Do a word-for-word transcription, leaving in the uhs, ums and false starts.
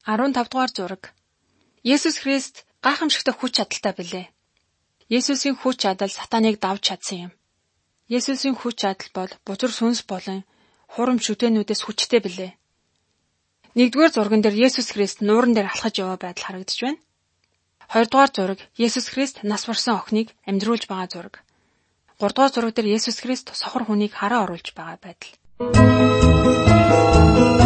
арван тав дугаар зураг. Есүс Христ гайхамшигтай хүч чадалтай билээ. Есүсийн хүч чадал сатаныг давж чадсан юм. Есүсийн хүч чадал бол бузар сүнс болон хурам шүтэнүүдээс хүчтэй билээ. Нэгдүгээр зурган дээр Есүс Христ нууран дээр алхаж яваа байдал харагдаж байна. Хоёрдугаар зураг Есүс Христ нас барсан охиныг амьдруулж байгаа зураг. Гуравдугаар зураг дээр Есүс Христ сохор хүнийг хараа оруулж байгаа байдал.